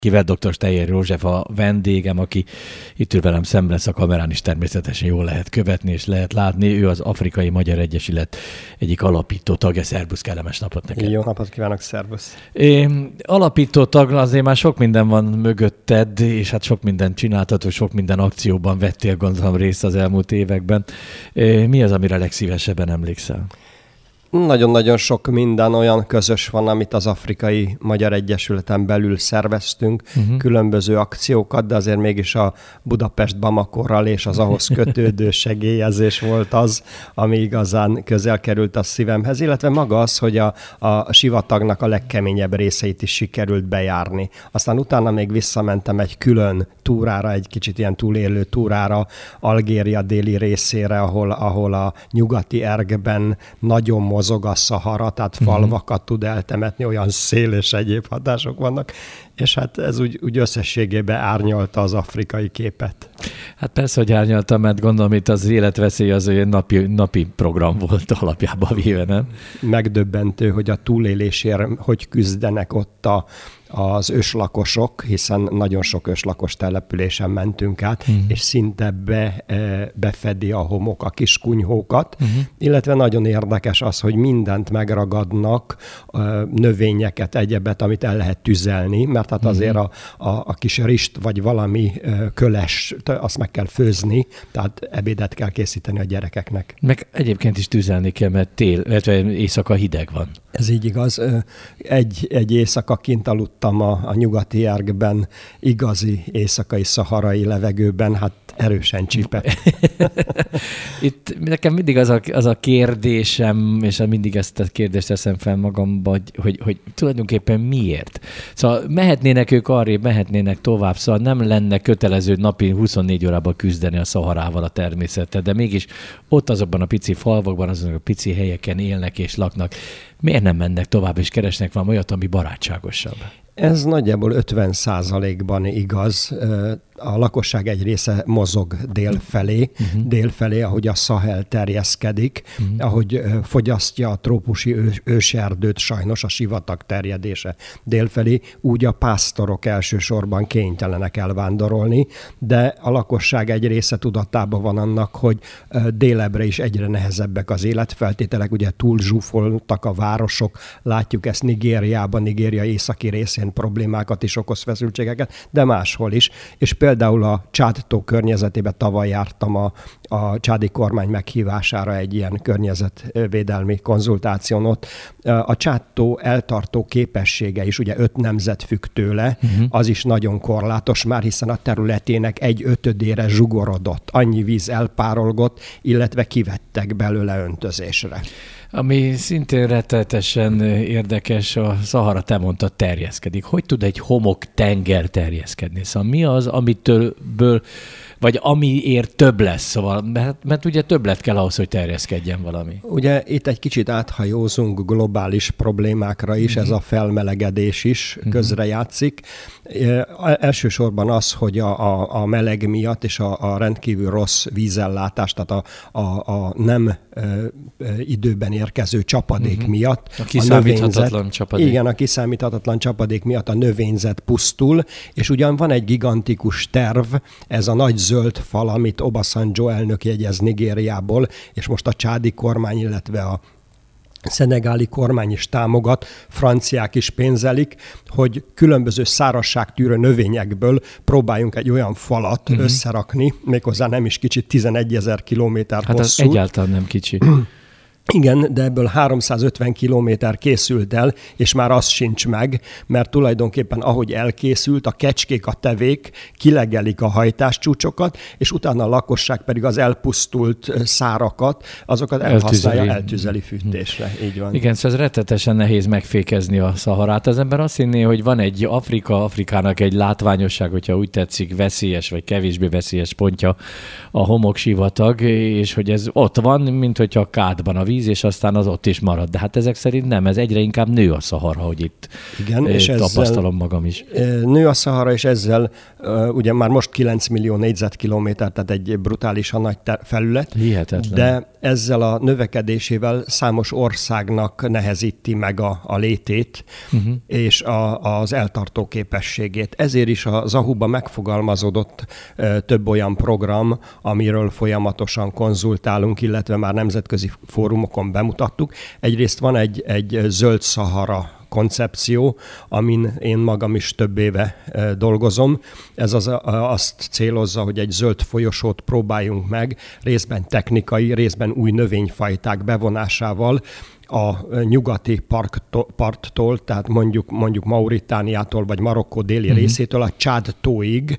Kivel dr. Steyer József a vendégem, aki itt ül velem szemben, lesz a kamerán is természetesen jól lehet követni és lehet látni. Ő az Afrikai Magyar Egyesület egyik alapító tagja. Szerbusz, kellemes napot neked. Jó napot kívánok, szervusz. Alapító tag, azért már sok minden van mögötted, és hát sok mindent csináltató, sok minden akcióban vettél, gondolom, részt az elmúlt években. Mi az, amire legszívesebben emlékszel? Nagyon-nagyon sok minden olyan közös van, amit az Afrikai Magyar Egyesületen belül szerveztünk, különböző akciókat, de azért mégis a Budapest-Bamakorral és az ahhoz kötődő segélyezés volt az, ami igazán közel került a szívemhez, illetve maga az, hogy a sivatagnak a legkeményebb részeit is sikerült bejárni. Aztán utána még visszamentem egy külön túrára, egy kicsit ilyen túlélő túrára, Algéria déli részére, ahol a nyugati ergben nagyon mozog a Szahara, tehát falvakat tud eltemetni, olyan szél és egyéb hatások vannak, és hát ez úgy összességében árnyalta az afrikai képet. Hát persze, hogy árnyalta, mert gondolom itt az életveszély az egy napi program volt alapjában véve, nem? Megdöbbentő, hogy a túlélésért hogy küzdenek ott az őslakosok, hiszen nagyon sok őslakos településen mentünk át, és szinte befedi a homok a kis kunyhókat, illetve nagyon érdekes az, hogy mindent megragadnak, növényeket, egyebet, amit el lehet tüzelni, mert hát azért a kis rist vagy valami köles, azt meg kell főzni, tehát ebédet kell készíteni a gyerekeknek. Meg egyébként is tüzelni kell, mert illetve éjszaka hideg van. Ez így igaz. Egy éjszaka kint aludtam a nyugati ergben, igazi éjszakai szaharai levegőben, hát erősen csípett. Itt nekem mindig az a kérdésem, és mindig ezt a kérdést teszem fel magamba, hogy tulajdonképpen miért? Szóval mehetnének ők arrébb, mehetnének tovább, szóval nem lenne kötelező napi 24 órában küzdeni a Szaharával a természettel, de mégis ott azokban a pici falvakban, azokban a pici helyeken élnek és laknak. Miért nem mennek tovább és keresnek valami olyat, ami barátságosabb? Ez nagyjából 50%-ban igaz. A lakosság egy része mozog délfelé, ahogy a Szahel terjeszkedik, ahogy fogyasztja a trópusi őserdőt, sajnos a sivatag terjedése délfelé, úgy a pásztorok elsősorban kénytelenek elvándorolni, de a lakosság egy része tudatában van annak, hogy délebbre is egyre nehezebbek az életfeltételek, ugye túl zsúfoltak a városok, látjuk ezt Nigériában, Nigéria északi részén problémákat is okoz, feszültségeket, de máshol is, és például a Csád-tó környezetében tavaly jártam a csádi kormány meghívására egy ilyen környezetvédelmi konzultáción ott. A Csád-tó eltartó képessége is, ugye 5 nemzet függ tőle, az is nagyon korlátos már, hiszen a területének 1/5-ére zsugorodott, annyi víz elpárolgott, illetve kivettek belőle öntözésre. Ami szintén rettenetesen érdekes, a Szahara, te mondtad, terjeszkedik. Hogy tud egy homok-tenger terjeszkedni? Szóval mi az, amitől, vagy amiért több lesz? Szóval, mert ugye többlet kell ahhoz, hogy terjeszkedjen valami. Ugye itt egy kicsit áthajózunk globális problémákra is, ez a felmelegedés is közrejátszik. Elsősorban az, hogy a meleg miatt és a rendkívül rossz vízellátás, tehát a nem időben érkező csapadék miatt. A kiszámíthatatlan csapadék. Igen, a kiszámíthatatlan csapadék miatt a növényzet pusztul, és ugyan van egy gigantikus terv, ez a nagy zöld fal, amit Obasanjo elnök jegyez Nigériából, és most a csádi kormány, illetve a szenegáli kormány is támogat, franciák is pénzelik, hogy különböző szárazságtűrő növényekből próbáljunk egy olyan falat összerakni, méghozzá nem is kicsi, 11 000 kilométer hosszú. Hát ez egyáltalán nem kicsi. Igen, de ebből 350 kilométer készült el, és már az sincs meg, mert tulajdonképpen ahogy elkészült, a kecskék, a tevék kilegelik a hajtáscsúcsokat, és utána a lakosság pedig az elpusztult szárakat, azokat elhasználja, eltüzeli fűtésre. Így van. Igen, szóval ez rettetesen nehéz megfékezni a Szaharát. Az ember azt hinné, hogy van egy Afrikának egy látványosság, hogyha úgy tetszik, veszélyes vagy kevésbé veszélyes pontja a homoksivatag, és hogy ez ott van, mint hogyha a Kádban, a víz, és aztán az ott is marad. De hát ezek szerint nem, ez egyre inkább nő a Szahara, hogy itt igen, és tapasztalom magam is. Nő a Szahara, és ezzel ugye már most 9 millió négyzetkilométer, tehát egy brutálisan nagy felület. Hihetetlen. De ezzel a növekedésével számos országnak nehezíti meg a létét, és az eltartó képességét. Ezért is a ZAHU-ban megfogalmazódott több olyan program, amiről folyamatosan konzultálunk, illetve már nemzetközi fórumokon bemutattuk. Egyrészt van egy zöld Szahara koncepció, amin én magam is több éve dolgozom. Ez azt célozza, hogy egy zöld folyosót próbáljunk meg, részben technikai, részben új növényfajták bevonásával, a nyugati parttól, tehát mondjuk Mauritániától vagy Marokkó déli részétől a Csád tóig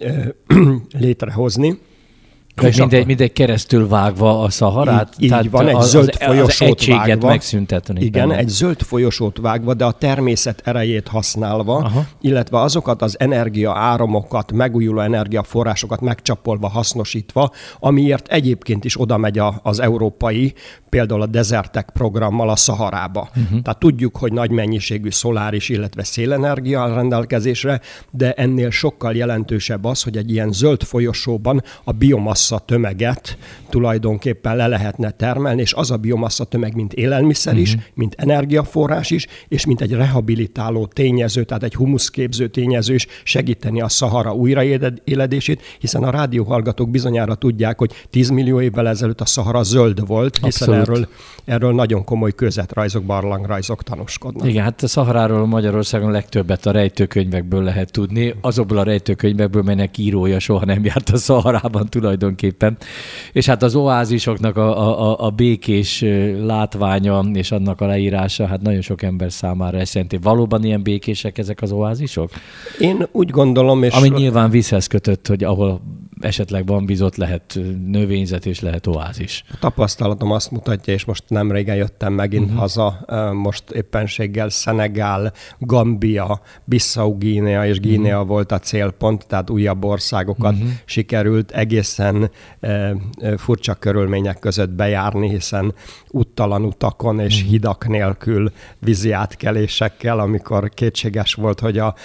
létrehozni. Mindegy keresztül vágva a Szaharát? Így van, egy zöld folyosót vágva. Megszüntetni. Igen, egy zöld folyosót vágva, de a természet erejét használva, illetve azokat az energiaáramokat, megújuló energiaforrásokat megcsapolva, hasznosítva, amiért egyébként is oda megy az európai, például a Desertec programmal a Szaharába. Tehát tudjuk, hogy nagy mennyiségű szoláris, illetve szélenergia áll rendelkezésre, de ennél sokkal jelentősebb az, hogy egy ilyen zöld folyosóban a biomassa tömeget tulajdonképpen le lehetne termelni, és az a biomassa tömeg, mint élelmiszer is, mint energiaforrás is, és mint egy rehabilitáló tényező, tehát egy humuszképző tényező is segíteni a Szahara újraéledését, hiszen a rádióhallgatók bizonyára tudják, hogy 10 millió évvel ezelőtt a Szahara zöld volt, hiszen erről nagyon komoly kőzetrajzok, barlangrajzok tanúskodnak. Igen, hát a Szaharáról Magyarországon legtöbbet a rejtőkönyvekből lehet tudni, azokból a rejtőkönyvekből, melynek írója soha nem járt a Szaharában tulajdonképpen. És hát az oázisoknak a békés látványa és annak a leírása, hát nagyon sok ember számára ezt jelenti. Valóban ilyen békések ezek az oázisok? Én úgy gondolom, és... Ami nyilván vízhez kötött, hogy ahol esetleg van víz, ott lehet növényzet és lehet oázis. A tapasztalatom azt mutatja, és most nem régen jöttem megint haza, most éppenséggel Szenegál, Gambia, Bissau-Guinea és Guinea volt a célpont, tehát újabb országokat sikerült egészen furcsa körülmények között bejárni, hiszen úttalan utakon és hidak nélkül vízi átkelésekkel, amikor kétséges volt, hogy a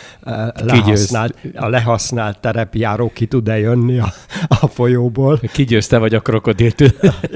lehasznált terepjáró ki tud-e jönni a folyóból. Kigyőzte vagy a krokodiltől.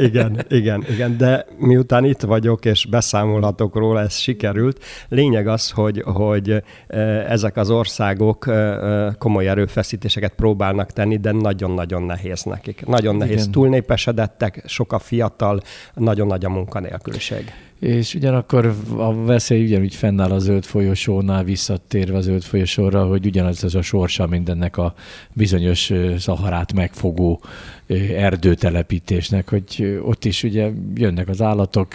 Igen, de miután itt vagyok és beszámolhatok róla, ez sikerült. Lényeg az, hogy ezek az országok komoly erőfeszítéseket próbálnak tenni, de nagyon-nagyon nehéz nekik. Nagyon nehéz, túlnépesedettek, sok a fiatal, nagyon nagy a munkanélküliség. És ugyanakkor a veszély ugyanúgy fennáll a zöld folyosónál, visszatérve a zöld folyosóra, hogy ugyanaz az a sorsa mindennek a bizonyos Szaharát megfogó erdőtelepítésnek, hogy ott is ugye jönnek az állatok,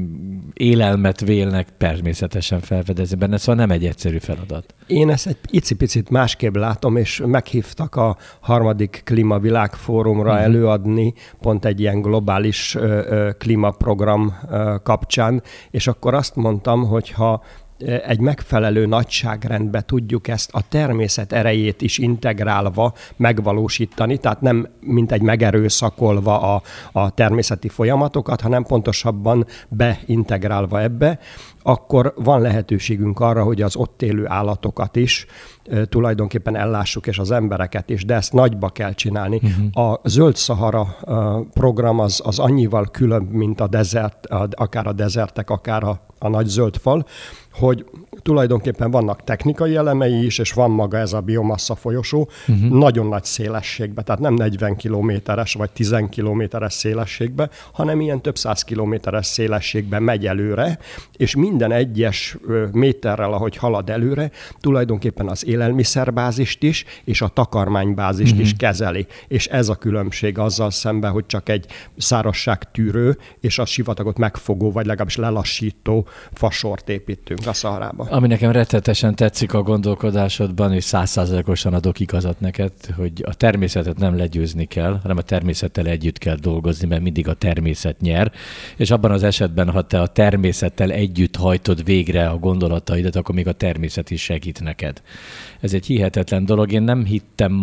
élelmet vélnek természetesen felfedezni benne, szóval nem egy egyszerű feladat. Én ezt egy icipicit másképp látom, és meghívtak a 3. Klímavilágfórumra előadni pont egy ilyen globális klímaprogram kapcsán, és akkor azt mondtam, hogy ha egy megfelelő nagyságrendbe tudjuk ezt a természet erejét is integrálva megvalósítani, tehát nem mint egy megerőszakolva a természeti folyamatokat, hanem pontosabban beintegrálva ebbe, akkor van lehetőségünk arra, hogy az ott élő állatokat is tulajdonképpen ellássuk, és az embereket is, de ezt nagyba kell csinálni. A Zöld Szahara program az annyival különb, mint akár a Desertec, akár a nagy zöld fal, hogy tulajdonképpen vannak technikai elemei is, és van maga ez a biomassa folyosó, nagyon nagy szélességben, tehát nem 40 kilométeres vagy 10 kilométeres szélességben, hanem ilyen több 100 kilométeres szélességben megy előre, és minden egyes méterrel, ahogy halad előre, tulajdonképpen az élelmiszerbázist is, és a takarmánybázist is kezeli. És ez a különbség azzal szemben, hogy csak egy szárazságtűrő és a sivatagot megfogó, vagy legalábbis lelassító fasort építünk a Szaharába. Ami nekem rettetesen tetszik a gondolkodásodban, és 100%-osan adok igazat neked, hogy a természetet nem legyőzni kell, hanem a természettel együtt kell dolgozni, mert mindig a természet nyer, és abban az esetben, ha te a természettel együtt hajtod végre a gondolataidat, akkor még a természet is segít neked. Ez egy hihetetlen dolog. Én nem hittem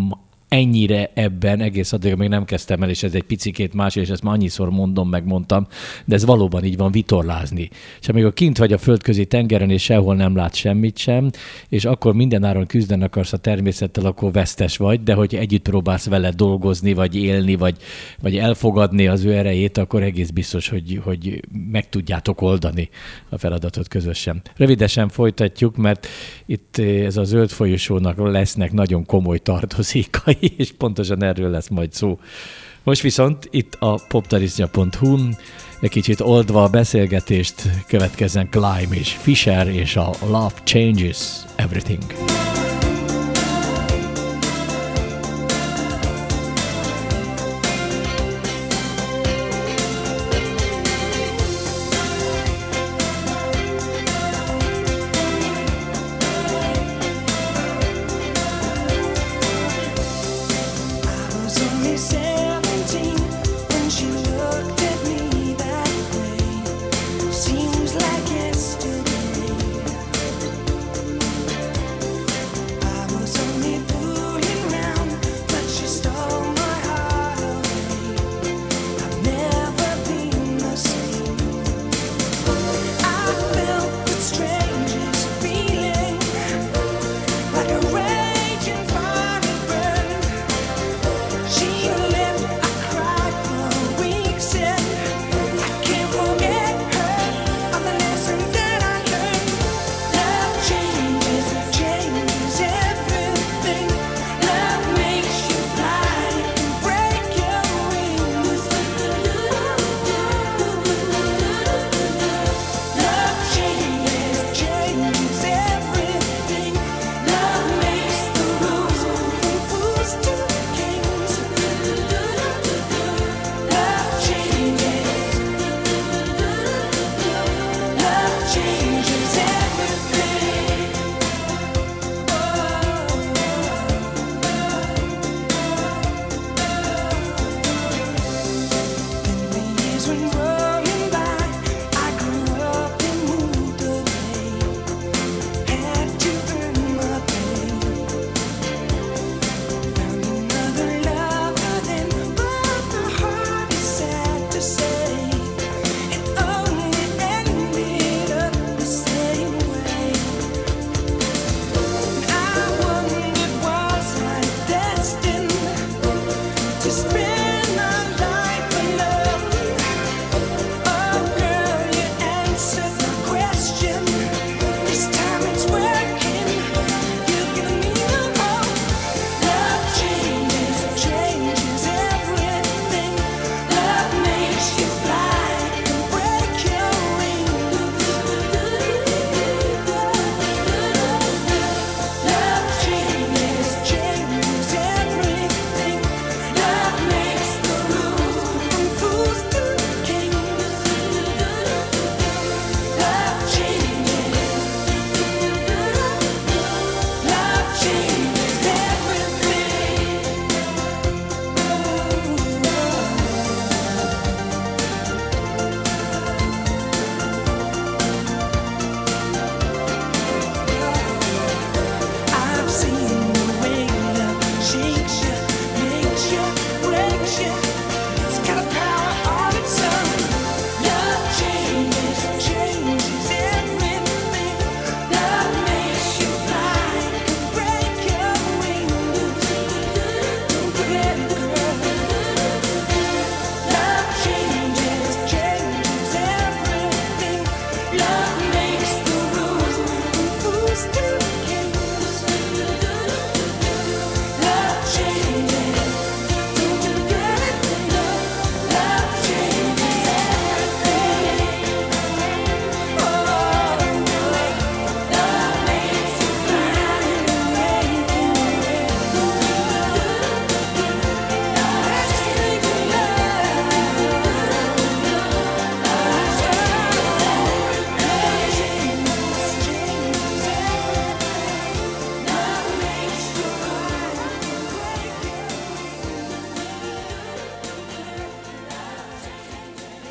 ennyire ebben, egész addig még nem kezdtem el, és ez egy picikét más, és ezt már annyiszor megmondtam, de ez valóban így van, vitorlázni. És amikor kint vagy a földközi tengeren, és sehol nem lát semmit sem, és akkor mindenáron küzdeni akarsz a természettel, akkor vesztes vagy, de hogy együtt próbálsz vele dolgozni, vagy élni, vagy elfogadni az ő erejét, akkor egész biztos, hogy meg tudjátok oldani a feladatot közösen. Rövidesen folytatjuk, mert itt ez a Zöld folyosónak lesznek nagyon komoly tartozékai, és pontosan erről lesz majd szó. Most viszont itt a poptarisznya.hu-n egy kicsit oldva a beszélgetést, következzen Climb és Fisher és a Love Changes Everything.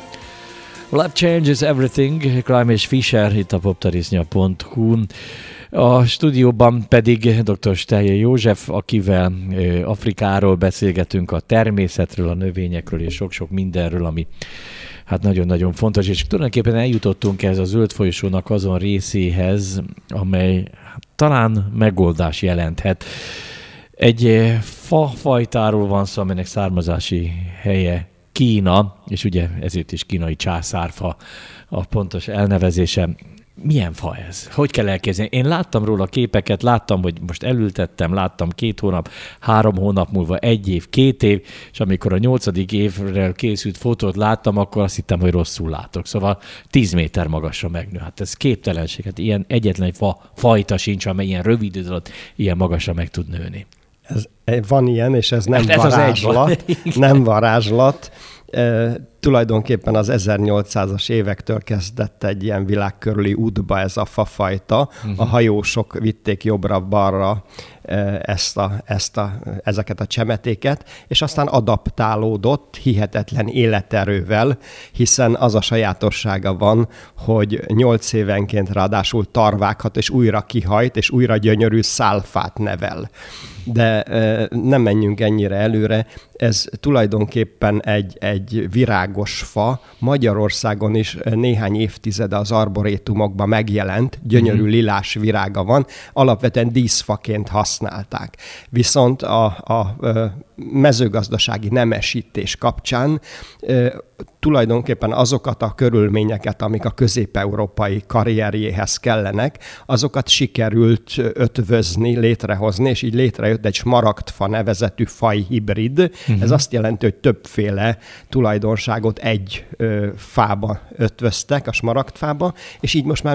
Life Changes Everything, Climb és Fisher, itt a poptarisznya.hu-n. A stúdióban pedig dr. Steyer József, akivel Afrikáról beszélgetünk, a természetről, a növényekről és sok-sok mindenről, ami hát nagyon-nagyon fontos, és tulajdonképpen eljutottunk ez a zöld folyosónak azon részéhez, amely talán megoldás jelenthet. Egy fafajtáról van szó, amelynek származási helye Kína, és ugye ezért is kínai császárfa a pontos elnevezése. Milyen fa ez? Hogy kell elképzelni? Én láttam róla képeket, láttam, hogy most elültettem, láttam 2 hónap, 3 hónap múlva 1 év, 2 év, és amikor a 8. évről készült fotót láttam, akkor azt hittem, hogy rosszul látok. Szóval 10 méter magasra megnő. Hát ez képtelenség. Hát ilyen egyetlen fajta sincs, amely ilyen rövid idő alatt ilyen magasra meg tud nőni. Van ilyen, és ez nem varázslat. Nem varázslat. Tulajdonképpen az 1800-as évektől kezdett egy ilyen világkörüli útba ez a fafajta. A hajósok vitték jobbra-balra ezeket a csemetéket, és aztán adaptálódott hihetetlen életerővel, hiszen az a sajátossága van, hogy 8 évenként ráadásul tarvághat, és újra kihajt, és újra gyönyörű szálfát nevel. De nem menjünk ennyire előre, ez tulajdonképpen egy virágos fa, Magyarországon is néhány évtizede az arborétumokban megjelent, gyönyörű lilás virága van, alapvetően díszfaként használták. Viszont a mezőgazdasági nemesítés kapcsán tulajdonképpen azokat a körülményeket, amik a közép-európai karrierjéhez kellenek, azokat sikerült ötvözni, létrehozni, és így létrejött egy smaragdfa nevezetű fajhibrid. Ez azt jelenti, hogy többféle tulajdonságot egy fába ötvöztek, a smaragdfába, és így most már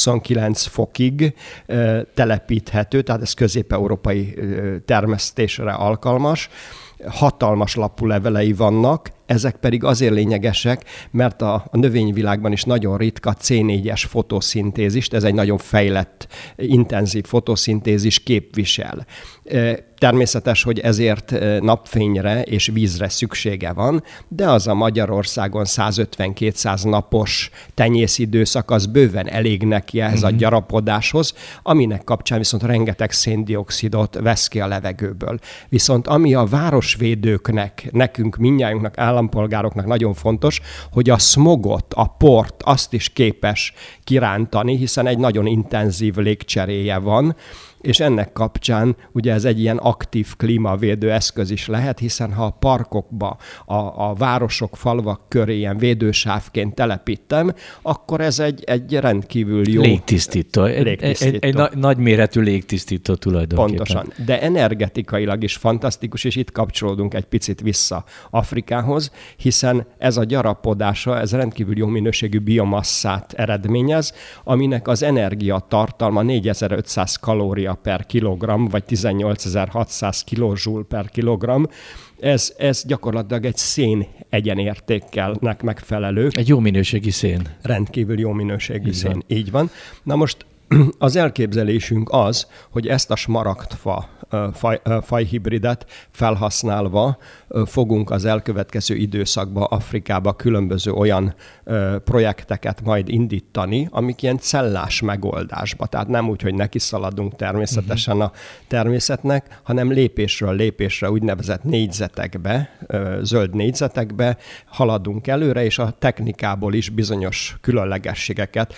-29 fokig telepíthető, tehát ez közép-európai termesztésre alkalmas. Hatalmas lapú levelei vannak, ezek pedig azért lényegesek, mert a növényvilágban is nagyon ritka C4-es fotoszintézist, ez egy nagyon fejlett, intenzív fotoszintézis képvisel. Természetes, hogy ezért napfényre és vízre szüksége van, de az a Magyarországon 150-200 napos tenyészidőszak az bőven elég neki ehhez a gyarapodáshoz, aminek kapcsán viszont rengeteg széndioxidot vesz ki a levegőből. Viszont ami a városvédőknek, nekünk mindnyájunknak, állampolgároknak nagyon fontos, hogy a szmogot, a port, azt is képes kirántani, hiszen egy nagyon intenzív légcseréje van, és ennek kapcsán ugye ez egy ilyen aktív klímavédő eszköz is lehet, hiszen ha a parkokba, a városok, falvak köré ilyen védősávként telepítem, akkor ez egy rendkívül jó... Légtisztító. Egy nagyméretű légtisztító tulajdonképpen. Pontosan. De energetikailag is fantasztikus, és itt kapcsolódunk egy picit vissza Afrikához, hiszen ez a gyarapodása, ez rendkívül jó minőségű biomasszát eredményez, aminek az energiatartalma 4500 kalória per kilogramm, vagy 18.600 kilozsúl per kilogramm. Ez gyakorlatilag egy szén egyenértékkelnek megfelelő. Egy jó minőségi szén. Rendkívül jó minőségű szén. Így van. Na most az elképzelésünk az, hogy ezt a smaragdfa fajhibridet felhasználva fogunk az elkövetkező időszakban Afrikába különböző olyan projekteket majd indítani, amik ilyen cellás megoldásba. Tehát nem úgy, hogy nekiszaladunk természetesen a természetnek, hanem lépésről lépésre úgynevezett négyzetekbe, zöld négyzetekbe haladunk előre, és a technikából is bizonyos különlegességeket,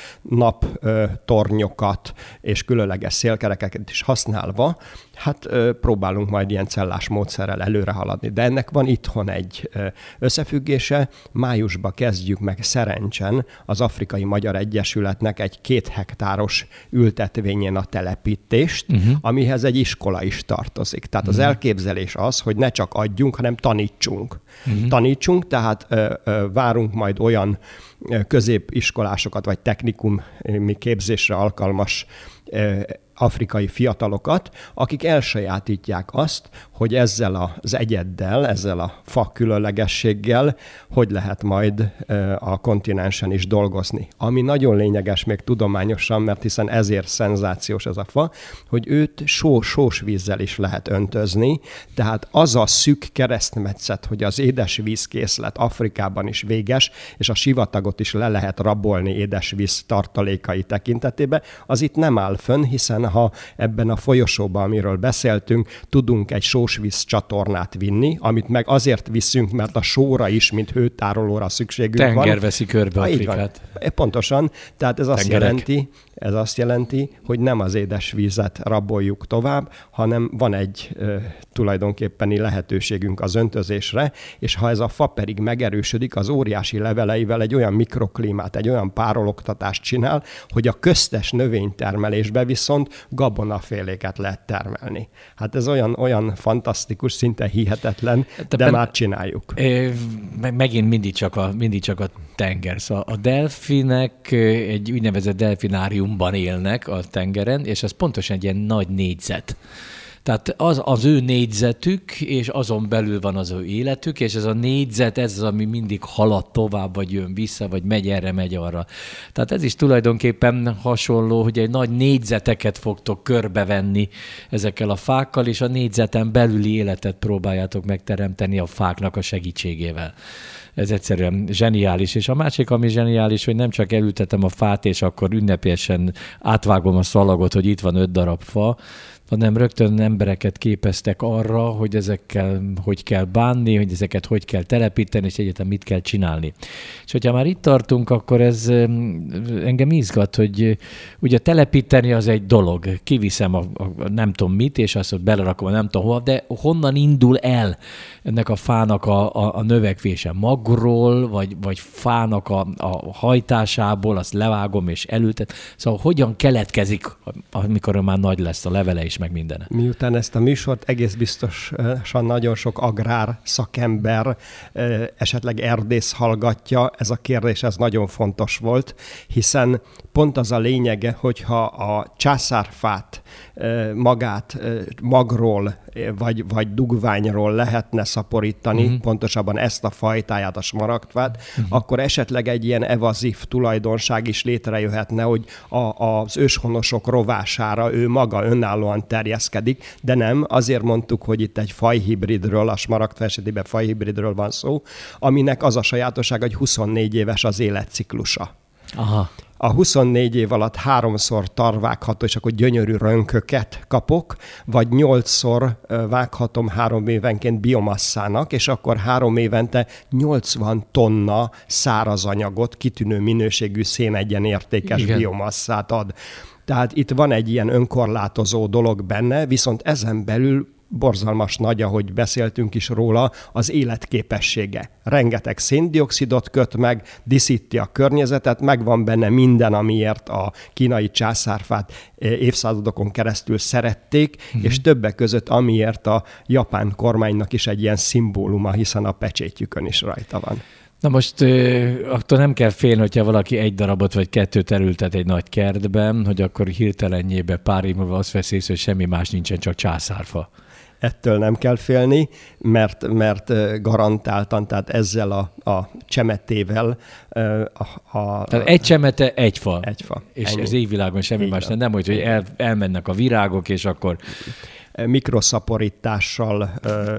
naptornyokat és különleges szélkerekeket is használva, hát próbálunk majd ilyen cellás módszerrel előre haladni. De ennek van itthon egy összefüggése. Májusban kezdjük meg szerencsen az Afrikai Magyar Egyesületnek egy 2 hektáros ültetvényén a telepítést, amihez egy iskola is tartozik. Tehát az elképzelés az, hogy ne csak adjunk, hanem tanítsunk. Tanítsunk, tehát várunk majd olyan középiskolásokat, vagy technikumi képzésre alkalmas afrikai fiatalokat, akik elsajátítják azt, hogy ezzel az egyeddel, ezzel a fa különlegességgel hogy lehet majd a kontinensen is dolgozni. Ami nagyon lényeges még tudományosan, mert hiszen ezért szenzációs ez a fa, hogy őt sós vízzel is lehet öntözni, tehát az a szűk keresztmetszet, hogy az édesvízkészlet Afrikában is véges, és a sivatagot is le lehet rabolni édesvíz tartalékai tekintetében, az itt nem áll fönn, hiszen ha ebben a folyosóban, amiről beszéltünk, tudunk egy sósvíz csatornát vinni, amit meg azért viszünk, mert a sóra is, mint hőtárolóra szükségünk van. Tenger veszi körbe Afrikát. Pontosan. Tehát ez azt jelenti, hogy nem az édesvízet raboljuk tovább, hanem van egy tulajdonképpeni lehetőségünk az öntözésre, és ha ez a fa pedig megerősödik, az óriási leveleivel egy olyan mikroklímát, egy olyan párologtatást csinál, hogy a köztes növénytermelésbe viszont gabonaféléket lehet termelni. Hát ez olyan fantasztikus, szinte hihetetlen, de már csináljuk. Megint mindig csak a tenger. Szóval a delfinek egy úgynevezett delfináriumban élnek a tengeren, és ez pontosan egy ilyen nagy négyzet. Tehát az ő négyzetük, és azon belül van az ő életük, és ez a négyzet, ez az, ami mindig halad tovább, vagy jön vissza, vagy megy erre, megy arra. Tehát ez is tulajdonképpen hasonló, hogy egy nagy négyzeteket fogtok körbevenni ezekkel a fákkal, és a négyzeten belüli életet próbáljátok megteremteni a fáknak a segítségével. Ez egyszerűen zseniális. És a másik, ami zseniális, hogy nem csak elültetem a fát, és akkor ünnepélyesen átvágom a szalagot, hogy itt van 5 darab fa, hanem rögtön embereket képeztek arra, hogy ezekkel hogy kell bánni, hogy ezeket hogy kell telepíteni, és egyáltalán mit kell csinálni. És hogyha már itt tartunk, akkor ez engem izgat, hogy ugye telepíteni az egy dolog. Kiviszem a nem tudom mit, és azt ott belerakom a nem tudom hova, de honnan indul el ennek a fának a növekvése? Magról, vagy fának a hajtásából, azt levágom és elültet. Szóval hogyan keletkezik, amikor már nagy lesz a levele is, meg mindene. Miután ezt a műsort egész biztosan nagyon sok agrár szakember, esetleg erdész hallgatja, ez a kérdés ez nagyon fontos volt, hiszen pont az a lényege, hogyha a császárfát magát magról vagy dugványról lehetne szaporítani, pontosabban ezt a fajtáját, a smaragdfát, akkor esetleg egy ilyen evazív tulajdonság is létrejöhetne, hogy az őshonosok rovására ő maga önállóan terjeszkedik, de nem, azért mondtuk, hogy itt egy fajhibridről, a smaragdfa esetében fajhibridről van szó, aminek az a sajátosság, hogy 24 éves az életciklusa. Aha. A 24 év alatt 3-szor tarvágható, és akkor gyönyörű rönköket kapok, vagy 8-szor vághatom 3 évenként biomasszának, és akkor 3 évente 80 tonna szárazanyagot, kitűnő minőségű szénegyenértékes biomasszát ad. Tehát itt van egy ilyen önkorlátozó dolog benne, viszont ezen belül borzalmas nagy, ahogy beszéltünk is róla, az életképessége. Rengeteg széndioxidot köt meg, díszíti a környezetet, megvan benne minden, amiért a kínai császárfát évszázadokon keresztül szerették, és többek között amiért a japán kormánynak is egy ilyen szimbóluma, hiszen a pecsétjükön is rajta van. Na most attól nem kell félni, hogyha valaki 1 darabot vagy 2 elültet egy nagy kertben, hogy akkor hirtelenjébe pár év múlva azt vesz észre, hogy semmi más nincsen, csak császárfa. Ettől nem kell félni, mert garantáltan, tehát ezzel a csemetével... Tehát egy csemete, egy fa. Egy fa. És ennyi. Az égvilágon semmi más nem, hogy elmennek a virágok, és akkor... mikroszaporítással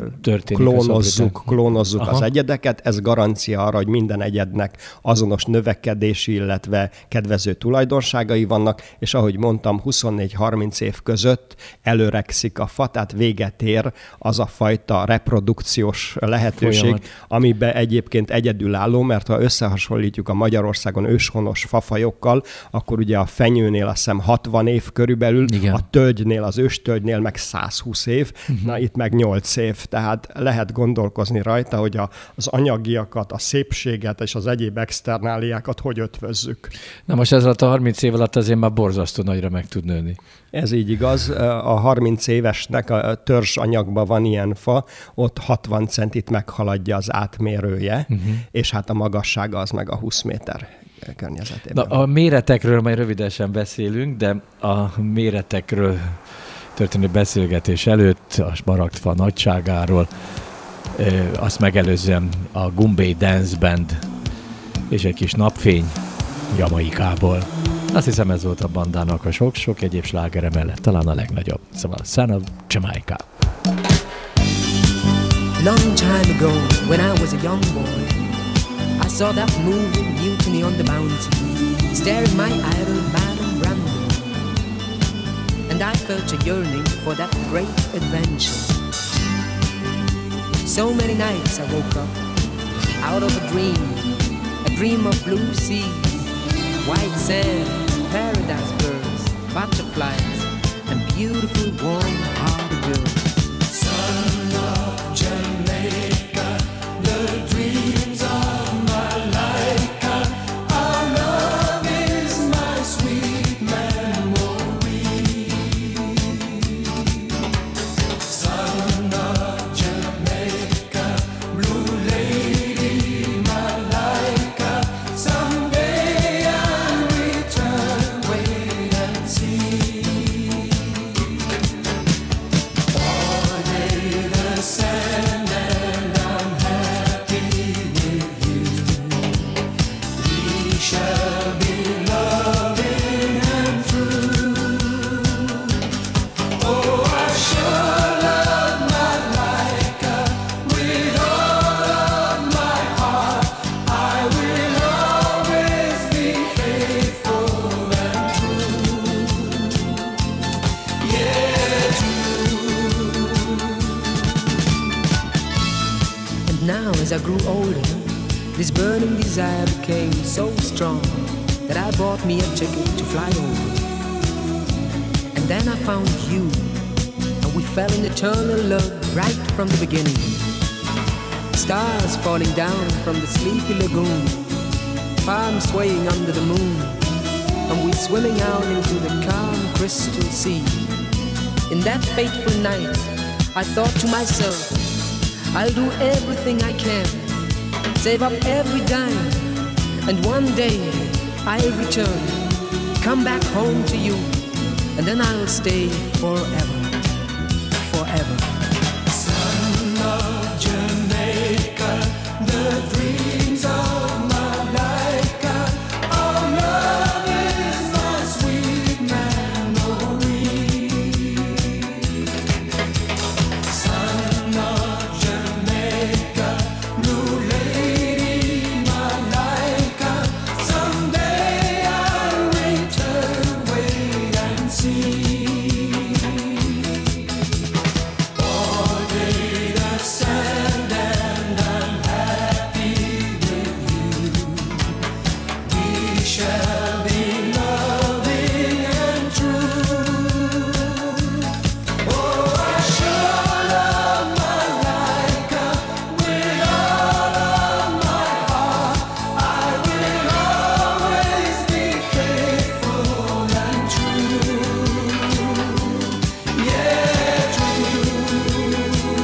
klónozzuk az egyedeket. Ez garancia arra, hogy minden egyednek azonos növekedési, illetve kedvező tulajdonságai vannak, és ahogy mondtam, 24-30 év között előrekszik a fa, tehát véget ér az a fajta reprodukciós lehetőség, amiben egyébként egyedülálló, mert ha összehasonlítjuk a Magyarországon őshonos fafajokkal, akkor ugye a fenyőnél azt hiszem 60 év körülbelül, igen. A tölgynél, az őstölgynél meg 120 év, na itt meg 8 év, tehát lehet gondolkozni rajta, hogy az anyagiakat, a szépséget és az egyéb externáliákat hogy ötvözzük. Na most ez alatt a 30 év alatt azért már borzasztó nagyra meg tud nőni. Ez így igaz. A 30 évesnek a törzs anyagban van ilyen fa, ott 60 centit meghaladja az átmérője, és hát a magassága az meg a 20 méter környezetében. Na, a méretekről majd rövidesen beszélünk, de a méretekről történő beszélgetés előtt a smaragdfa nagyságáról, azt megelőzően a Goombay Dance Band és egy kis napfény Jamaikából. Azt hiszem ez volt a bandának a sok-sok egyéb slágere mellett talán a legnagyobb. Szóval Son of Jamaica. Long time ago when I was a young boy, I saw that moving mutiny on the bounty, staring my idol Marlon Brando. And and I felt a yearning for that great adventure. So many nights I woke up out of a dream of blue seas, white sand, paradise birds, butterflies, and beautiful warm-hearted girls. Son of Jamaica, the dreams of my life, our love is my sweet memory. Son of Jamaica, blue lady, my life, someday I'll return, wait and see. Sand and I'm happy with you. We shall be loving and true. Oh, I sure love my Laika with all of my heart. I will always be faithful and true. Yeah, true. Now as I grew older, this burning desire became so strong that I bought me a ticket to fly over. And then I found you, and we fell in eternal love right from the beginning. Stars falling down from the sleepy lagoon, palms swaying under the moon, and we swimming out into the calm crystal sea. In that fateful night, I thought to myself, I'll do everything I can, save up every dime, and one day I'll return, come back home to you, and then I'll stay forever, forever. Son of Jamaica, the dreams of my life, our love is my sweet memory. Son of Jamaica, blue lady, my life, someday I'll return, wait and see. All day the sand and I'm happy with you. We shall be loving and true. Oh, I sure love my Laika with all of my heart. I will always be faithful and true. Yeah, true.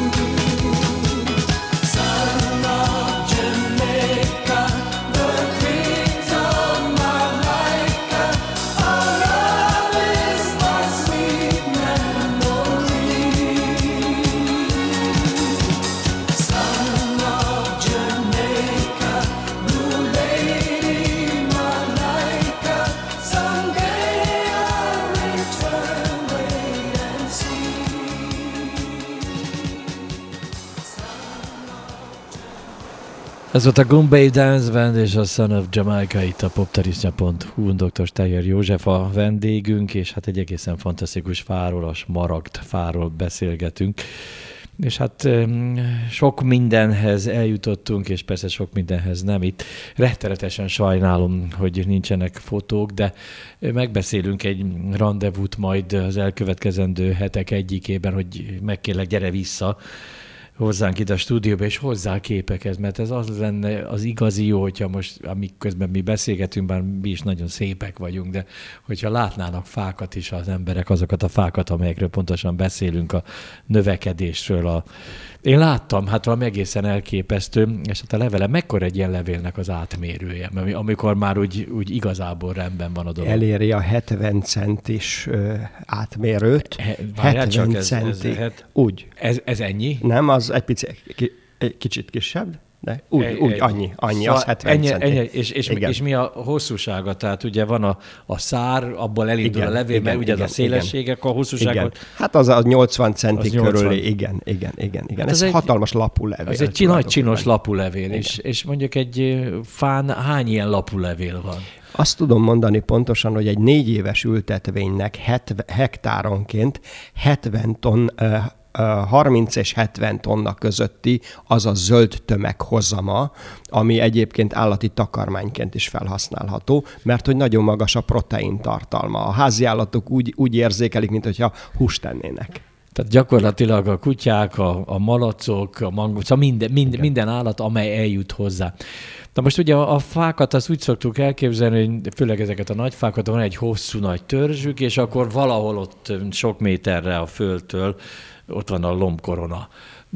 Son of Jamaica, the dreams of my life, our love is my sweet memory. Son of Jamaica, blue lady, my life, someday I'll return, wait and see. Ez volt a Gombay Dance Band és a Son of Jamaica itt a poptarisznya.hu. Dr. Steyer József a vendégünk, és hát egy egészen fantasztikus fáról, a Smaragd fáról beszélgetünk. És hát sok mindenhez eljutottunk, és persze sok mindenhez nem itt. Rettenetesen sajnálom, hogy nincsenek fotók, de megbeszélünk egy randevút majd az elkövetkezendő hetek egyikében, hogy megkérlek, gyere vissza hozzánk ide a stúdióba, és hozzá képeket, mert ez az lenne az igazi jó, hogyha most, amiközben mi beszélgetünk, bár mi is nagyon szépek vagyunk, de hogyha látnának fákat is az emberek, azokat a fákat, amelyekről pontosan beszélünk, a növekedésről. Én láttam, hát valami egészen elképesztő, és hát a levele, mekkora egy ilyen levélnek az átmérője, amikor már úgy igazából rendben van a dolog. Eléri a 70 centis átmérőt. 70 centi. Úgy. Ez ennyi? Nem, az egy kicsit kisebb. De úgy annyi, Szóval az 70 centi. És mi a hosszúsága? Tehát ugye van a szár, abból elindul a levél, mert ugye a szélességek, a hosszúságot. Igen. Hát az 80 centi Az körül, 80. igen. Hát ez hatalmas lapúlevél. Ez egy nagy csinos lapúlevél, és mondjuk egy fán hány ilyen lapúlevél van? Azt tudom mondani pontosan, hogy egy 4 éves ültetvénynek hektáronként 30 és 70 tonna közötti az a zöld tömeg hozama, ami egyébként állati takarmányként is felhasználható, mert hogy nagyon magas a protein tartalma. A háziállatok úgy érzékelik, mint hogyha húst tennének. Tehát gyakorlatilag a kutyák, a malacok, a mangók, szóval minden állat, amely eljut hozzá. Na most ugye a fákat azt úgy szoktuk elképzelni, hogy főleg ezeket a nagy fákat, van egy hosszú nagy törzsük, és akkor valahol ott sok méterre a földtől ott van a lombkorona.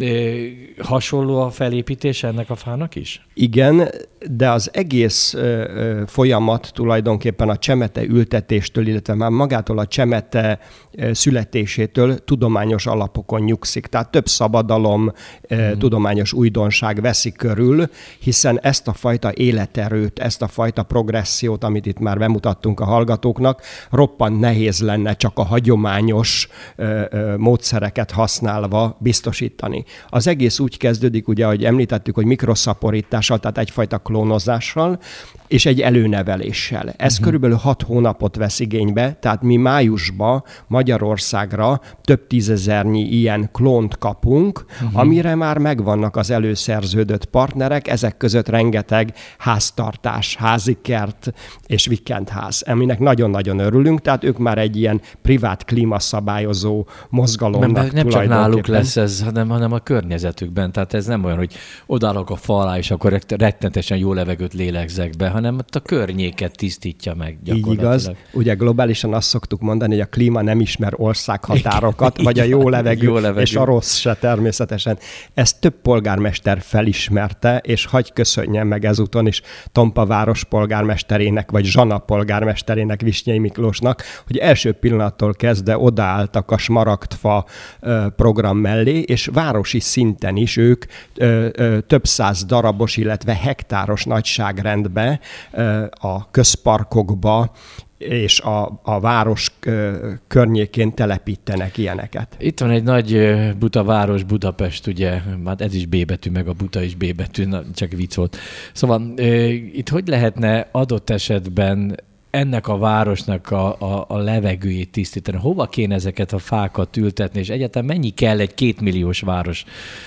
Hasonló a felépítése ennek a fának is? Igen, de az egész folyamat tulajdonképpen a csemete ültetéstől, illetve már magától a csemete születésétől tudományos alapokon nyugszik. Tehát több szabadalom, tudományos újdonság veszi körül, hiszen ezt a fajta életerőt, ezt a fajta progressziót, amit itt már bemutattunk a hallgatóknak, roppant nehéz lenne csak a hagyományos módszereket használva biztosítani. Az egész úgy kezdődik, ugye, ahogy említettük, hogy mikroszaporítással, tehát egyfajta klónozással, és egy előneveléssel. Ez körülbelül 6 hónapot vesz igénybe, tehát mi májusban Magyarországra több tízezernyi ilyen klónt kapunk, amire már megvannak az előszerződött partnerek, ezek között rengeteg háztartás, házikert és vikendház, aminek nagyon-nagyon örülünk, tehát ők már egy ilyen privát klímaszabályozó mozgalomnak nem csak náluk lesz ez, hanem a környezetükben. Tehát ez nem olyan, hogy odállok a fa alá, és akkor rettenetesen jó levegőt lélegzek be, hanem ott a környéket tisztítja meg gyakorlatilag. Így igaz. Ugye globálisan azt szoktuk mondani, hogy a klíma nem ismer országhatárokat, vagy a jó levegő, és a rossz se természetesen. Ezt több polgármester felismerte, és hagy köszönjem meg ezúton is Tompa város polgármesterének, vagy Zsana polgármesterének, Visnyei Miklósnak, hogy első pillanattól kezdve odaálltak a Smaragdfa program mellé, és városi szinten is ők több száz darabos, illetve hektáros nagyságrendbe a közparkokba és a város környékén telepítenek ilyeneket. Itt van egy nagy buta város, Budapest, ugye, hát ez is B betű, meg a buta is B betű, csak vicc volt. Szóval itt hogy lehetne adott esetben ennek a városnak a levegőjét tisztítani? Hova kéne ezeket a fákat ültetni, és egyáltalán mennyi kell egy 2 milliós város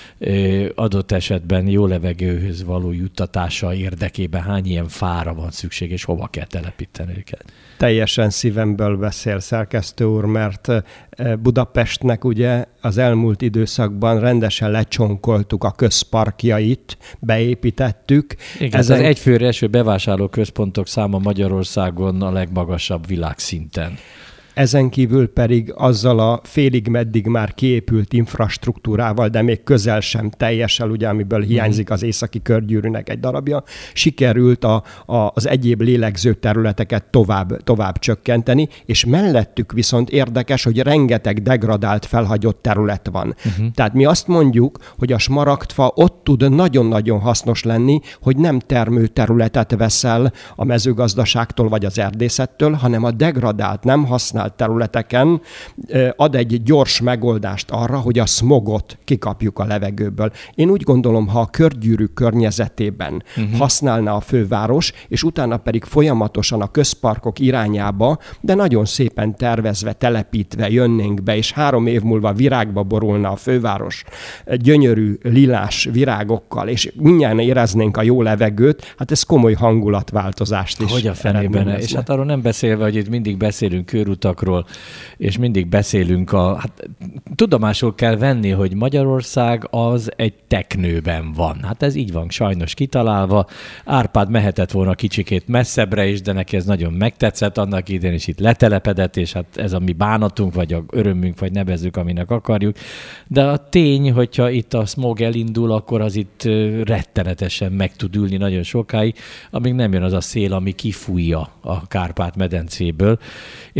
adott esetben jó levegőhöz való juttatása érdekében? Hány ilyen fára van szükség, és hova kell telepíteni őket? Teljesen szívemből beszél, szerkesztő úr, mert Budapestnek ugye az elmúlt időszakban rendesen lecsonkoltuk a közparkjait, beépítettük. Igen, az egyfőre eső bevásárlóközpontok száma Magyarországon a legmagasabb világszinten. Ezen kívül pedig azzal a félig-meddig már kiépült infrastruktúrával, de még közel sem teljesen, ugye, amiből hiányzik az északi körgyűrűnek egy darabja, sikerült az egyéb lélegző területeket tovább csökkenteni, és mellettük viszont érdekes, hogy rengeteg degradált, felhagyott terület van. Tehát mi azt mondjuk, hogy a smaragdfa ott tud nagyon-nagyon hasznos lenni, hogy nem termőterületet veszel a mezőgazdaságtól vagy az erdészettől, hanem a degradált, nem használt területeken ad egy gyors megoldást arra, hogy a szmogot kikapjuk a levegőből. Én úgy gondolom, ha a körgyűrű környezetében használna a főváros, és utána pedig folyamatosan a közparkok irányába, de nagyon szépen tervezve, telepítve jönnénk be, és 3 év múlva virágba borulna a főváros gyönyörű lilás virágokkal, és mindjárt éreznénk a jó levegőt, hát ez komoly hangulatváltozást is. Hogy a fenében? És hát arról nem beszélve, hogy itt mindig beszélünk körutakról, és mindig beszélünk tudomásul kell venni, hogy Magyarország az egy teknőben van. Hát ez így van sajnos kitalálva. Árpád mehetett volna kicsikét messzebbre is, de neki ez nagyon megtetszett, annak idén is itt letelepedett, és hát ez a mi bánatunk, vagy a örömünk, vagy nevezzük, aminek akarjuk. De a tény, hogyha itt a smog elindul, akkor az itt rettenetesen meg tud ülni nagyon sokáig, amíg nem jön az a szél, ami kifújja a Kárpát-medencéből. És hát ezek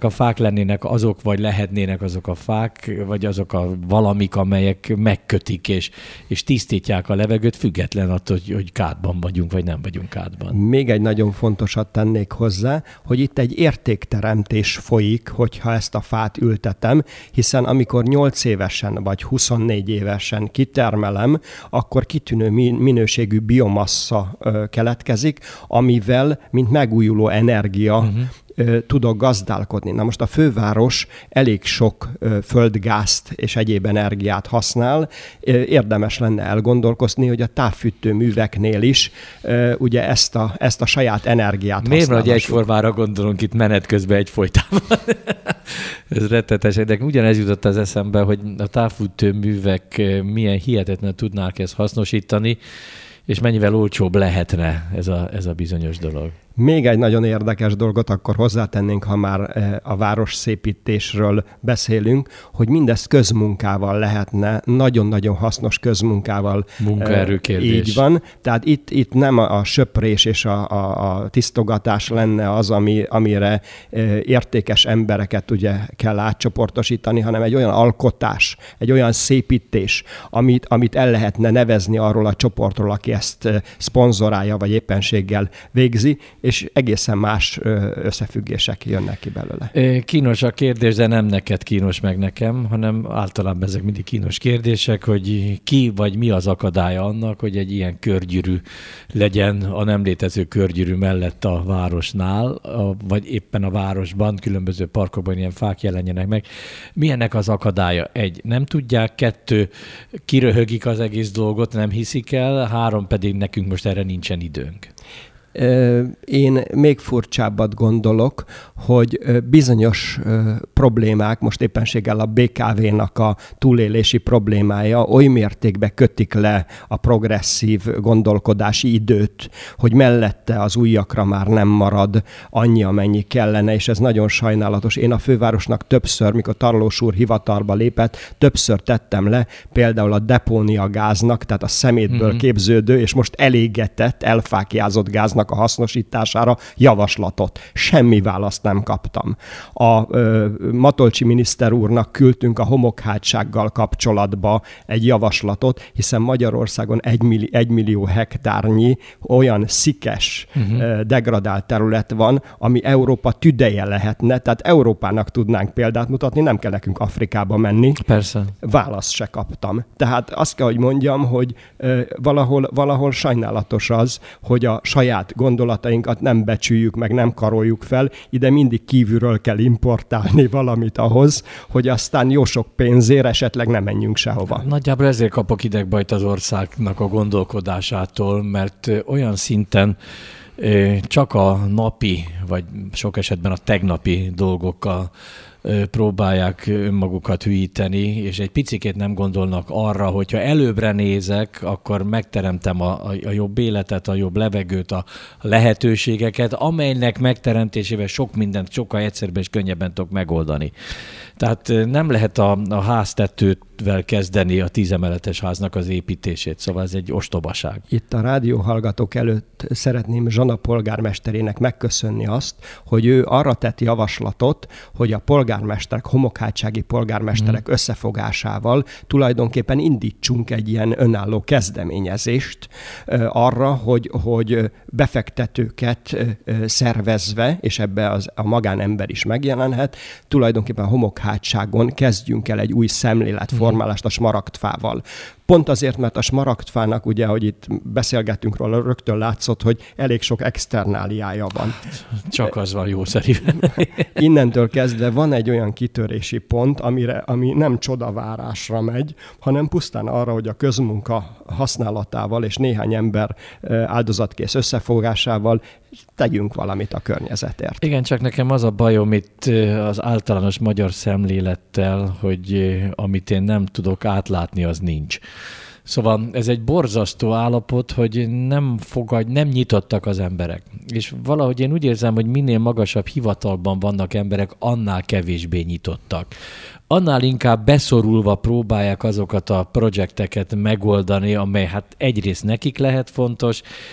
ezek a fák lennének azok, vagy lehetnének azok a fák, vagy azok a valamik, amelyek megkötik és tisztítják a levegőt, független attól, hogy kádban vagyunk, vagy nem vagyunk kádban. Még egy nagyon fontosat tennék hozzá, hogy itt egy értékteremtés folyik, hogyha ezt a fát ültetem, hiszen amikor 8 évesen vagy 24 évesen kitermelem, akkor kitűnő minőségű biomassa keletkezik, amivel, mint megújuló energia, tudok gazdálkodni. Na most a főváros elég sok földgázt és egyéb energiát használ. Érdemes lenne elgondolkozni, hogy a távfűtőműveknél is ugye ezt a saját energiát Miért használhassuk. nagy egyformára gondolunk itt menet közben egyfolytában? Ez rettetes. De ugyanez jutott az eszembe, hogy a távfűtőművek milyen hihetetlen tudnák ezt hasznosítani, és mennyivel olcsóbb lehetne ez a bizonyos dolog. Még egy nagyon érdekes dolgot akkor hozzátennénk, ha már a városszépítésről beszélünk, hogy mindezt közmunkával lehetne, nagyon-nagyon hasznos közmunkával. Munkaerőkérdés. Így van. Tehát itt nem a söprés és a tisztogatás lenne az, amire értékes embereket ugye kell átcsoportosítani, hanem egy olyan alkotás, egy olyan szépítés, amit el lehetne nevezni arról a csoportról, aki ezt szponzorálja, vagy éppenséggel végzi, és egészen más összefüggések jönnek ki belőle. Kínos a kérdés, de nem neked kínos meg nekem, hanem általában ezek mindig kínos kérdések, hogy ki vagy mi az akadálya annak, hogy egy ilyen körgyűrű legyen a nem létező körgyűrű mellett a városnál, vagy éppen a városban, különböző parkokban ilyen fák jelenjenek meg. Milyennek az akadálya? 1. Nem tudják, 2. kiröhögik az egész dolgot, nem hiszik el, 3. pedig nekünk most erre nincsen időnk. Én még furcsábbat gondolok, hogy bizonyos problémák, most éppenséggel a BKV-nak a túlélési problémája oly mértékben kötik le a progresszív gondolkodási időt, hogy mellette az újakra már nem marad annyi, amennyi kellene, és ez nagyon sajnálatos. Én a fővárosnak többször, mikor Tarlós úr hivatalba lépett, többször tettem le például a depóniagáznak, tehát a szemétből képződő, és most elégetett, elfáklyázott gáznak a hasznosítására javaslatot. Semmi választ nem kaptam. A Matolcsi miniszter úrnak küldtünk a homokhátsággal kapcsolatba egy javaslatot, hiszen Magyarországon 1 millió hektárnyi olyan szikes, degradált terület van, ami Európa tüdeje lehetne, tehát Európának tudnánk példát mutatni, nem kell nekünk Afrikába menni. Persze. Választ se kaptam. Tehát azt kell, hogy mondjam, hogy valahol sajnálatos az, hogy a saját gondolatainkat nem becsüljük meg, nem karoljuk fel, ide mindig kívülről kell importálni valamit ahhoz, hogy aztán jó sok pénzért esetleg nem menjünk sehova. Nagyjából ezért kapok idegbajt az országnak a gondolkodásától, mert olyan szinten csak a napi, vagy sok esetben a tegnapi dolgokkal próbálják önmagukat hülyíteni, és egy picikét nem gondolnak arra, hogyha előbbre nézek, akkor megteremtem a jobb életet, a jobb levegőt, a lehetőségeket, amelynek megteremtésével sok mindent sokkal egyszerűbben és könnyebben tudok megoldani. Tehát nem lehet a háztetővel kezdeni a 10 emeletes háznak az építését, szóval ez egy ostobaság. Itt a rádióhallgatók előtt szeretném Zsana polgármesterének megköszönni azt, hogy ő arra tett javaslatot, hogy a polgármesterek, homokhátsági polgármesterek összefogásával tulajdonképpen indítsunk egy ilyen önálló kezdeményezést arra, hogy befektetőket szervezve, és ebbe a magánember is megjelenhet, tulajdonképpen a homokhátságon kezdjünk el egy új szemléletformálást a smaragdfával. Pont azért, mert a smaragdfának, ugye, ahogy itt beszélgettünk róla, rögtön látszott, hogy elég sok externáliája van. Csak az van jó szerintem. Innentől kezdve van egy olyan kitörési pont, ami nem csodavárásra megy, hanem pusztán arra, hogy a közmunka használatával és néhány ember áldozatkész összefogásával tegyünk valamit a környezetért. Igen, csak nekem az a bajom itt az általános magyar szemlélettel, hogy amit én nem tudok átlátni, az nincs. Szóval ez egy borzasztó állapot, hogy nem nyitottak az emberek. És valahogy én úgy érzem, hogy minél magasabb hivatalban vannak emberek, annál kevésbé nyitottak. Annál inkább beszorulva próbálják azokat a projekteket megoldani, amely hát egyrészt nekik lehet fontos,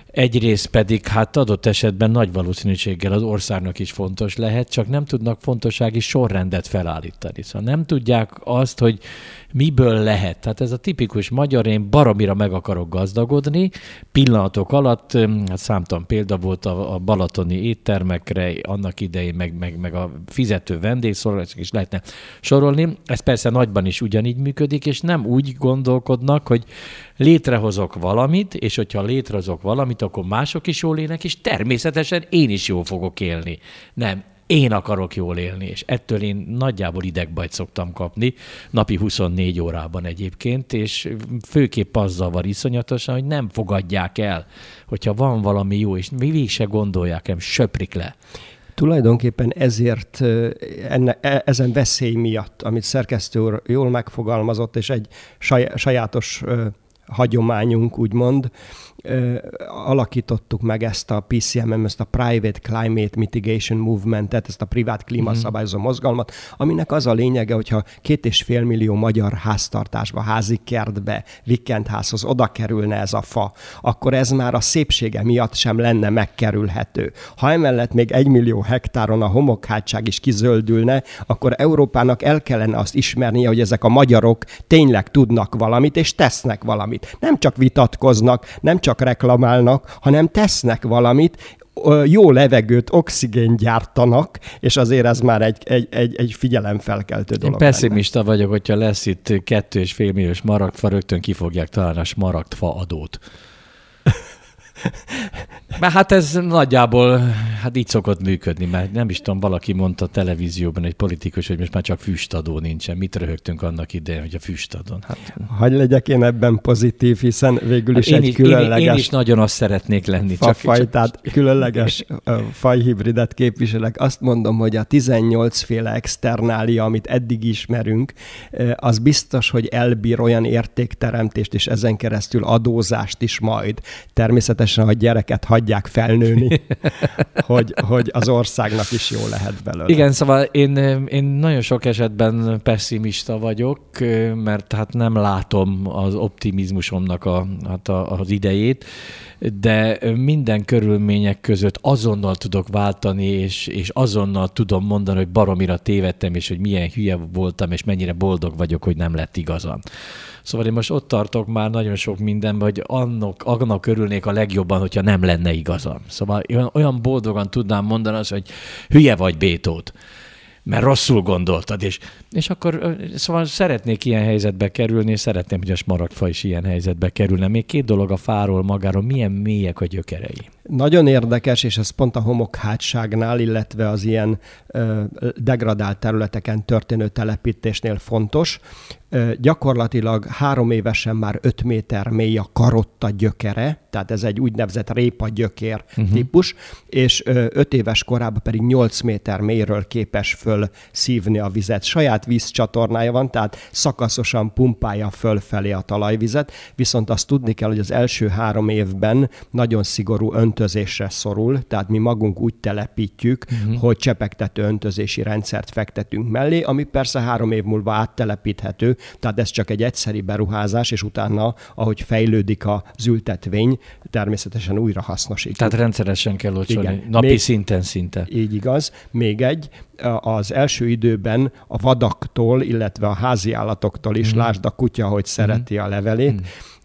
Egyrészt pedig hát adott esetben nagy valószínűséggel az országnak is fontos lehet, csak nem tudnak fontossági sorrendet felállítani. Szóval nem tudják azt, hogy miből lehet. Tehát ez a tipikus magyar, én baromira meg akarok gazdagodni, pillanatok alatt, hát számtalan példa volt a balatoni éttermekre, annak idején, meg a fizető vendégszolgáltatások is lehetne sorolni. Ez persze nagyban is ugyanígy működik, és nem úgy gondolkodnak, hogy létrehozok valamit, és hogyha létrehozok valamit, akkor mások is jól élnek, és természetesen én is jól fogok élni. Nem, én akarok jól élni, és ettől én nagyjából idegbajt szoktam kapni, napi 24 órában egyébként, és főképp az zavar iszonyatosan, hogy nem fogadják el, hogyha van valami jó, és végig se gondolják, nem söprik le. Tulajdonképpen ezért ezen veszély miatt, amit szerkesztő úr jól megfogalmazott, és egy sajátos hagyományunk, úgymond, alakítottuk meg ezt a PCMM, ezt a Private Climate Mitigation Movement-et, ezt a privát klímaszabályozó mozgalmat, aminek az a lényege, hogyha 2,5 millió magyar háztartásba, házi kertbe, vikendházhoz oda kerülne ez a fa, akkor ez már a szépsége miatt sem lenne megkerülhető. Ha emellett még 1 millió hektáron a homokhátság is kizöldülne, akkor Európának el kellene azt ismernie, hogy ezek a magyarok tényleg tudnak valamit, és tesznek valamit. Nem csak vitatkoznak, nem csak reklamálnak, hanem tesznek valamit, jó levegőt, oxigént gyártanak, és azért ez már egy figyelemfelkeltő dolog. Én pessimista vagyok, hogyha lesz itt 2,5 milliós smaragdfa, rögtön ki fogják találni a smaragdfa adót. Mert hát ez nagyjából hát így szokott működni, mert nem is tudom, valaki mondta a televízióban, egy politikus, hogy most már csak füstadó nincsen. Mit röhögtünk annak idején, hogy a füstadón? Hát... Hagy legyek én ebben pozitív, hiszen végül is egy különleges... Én is nagyon azt szeretnék lenni. Fafajtát, különleges fajhibridet képviselek. Azt mondom, hogy a 18 féle externália, amit eddig ismerünk, az biztos, hogy elbír olyan értékteremtést, és ezen keresztül adózást is majd. Természetesen a gyereket hagyják felnőni, hogy az országnak is jó lehet belőle. Igen, szóval én nagyon sok esetben pessimista vagyok, mert hát nem látom az optimizmusomnak az idejét, de minden körülmények között azonnal tudok váltani, és azonnal tudom mondani, hogy baromira tévedtem, és hogy milyen hülye voltam, és mennyire boldog vagyok, hogy nem lett igazam. Szóval én most ott tartok már nagyon sok mindenben, hogy annak örülnék a legjobban, hogyha nem lenne igazam. Szóval olyan boldogan tudnám mondani azt, hogy hülye vagy, Bétót, mert rosszul gondoltad, és akkor szóval szeretnék ilyen helyzetbe kerülni, és szeretném, hogy a smaragdfa is ilyen helyzetbe kerülne. Még 2 dolog a fáról magáról, milyen mélyek a gyökerei. Nagyon érdekes, és ez pont a homokhátságnál, illetve az ilyen degradált területeken történő telepítésnél fontos. Gyakorlatilag 3 évesen már 5 méter mély a karotta gyökere, tehát ez egy úgynevezett répa-gyökér típus, és 5 éves korában pedig 8 méter mélyről képes föl szívni a vizet. Saját vízcsatornája van, tehát szakaszosan pumpálja fölfelé a talajvizet, viszont azt tudni kell, hogy az első 3 évben nagyon szigorú öntözésre szorul, tehát mi magunk úgy telepítjük, hogy csepegtető öntözési rendszert fektetünk mellé, ami persze 3 év múlva áttelepíthető, tehát ez csak egy egyszeri beruházás, és utána, ahogy fejlődik az ültetvény, természetesen újra hasznosítjuk. Tehát rendszeresen kell locsolni, napi szinten szinte. Így igaz. Még egy, az első időben a vadaktól, illetve a háziállatoktól is, lásd a kutya, hogy szereti a levelét,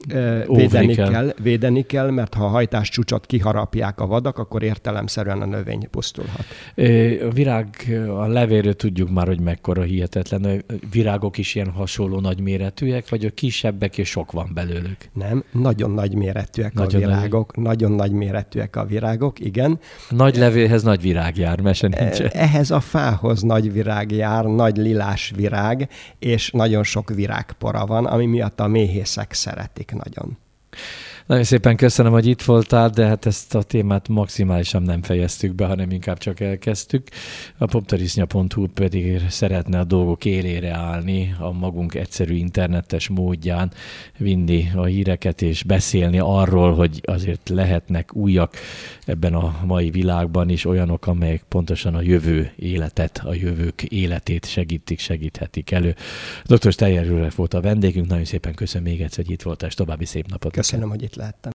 védeni kell, mert ha a hajtáscsúcsot kiharapják a vadak, akkor értelemszerűen a növény pusztulhat. A virág, a levéről tudjuk már, hogy mekkora hihetetlen. A virágok is ilyen hasonló nagyméretűek, vagy a kisebbek, és sok van belőlük? Nem, nagyon nagyméretűek a virágok. Nagyon nagyméretűek a virágok, igen. Nagy levélhez nagy virág jár, mese nincsen. Ehhez a fához nagy virág jár, nagy lilás virág, és nagyon sok virágpora van, ami miatt a méhészek szeretik nagyon. Nagyon szépen köszönöm, hogy itt voltál, de hát ezt a témát maximálisan nem fejeztük be, hanem inkább csak elkezdtük. A poptarisznya.hu pedig szeretne a dolgok élére állni, a magunk egyszerű internetes módján vinni a híreket és beszélni arról, hogy azért lehetnek újak ebben a mai világban is olyanok, amelyek pontosan a jövő életet, a jövők életét segíthetik elő. Dr. Steyer József volt a vendégünk, nagyon szépen köszönöm még egyszer, hogy itt voltál, és további szép napot. Köszönöm, hogy itt lehettem.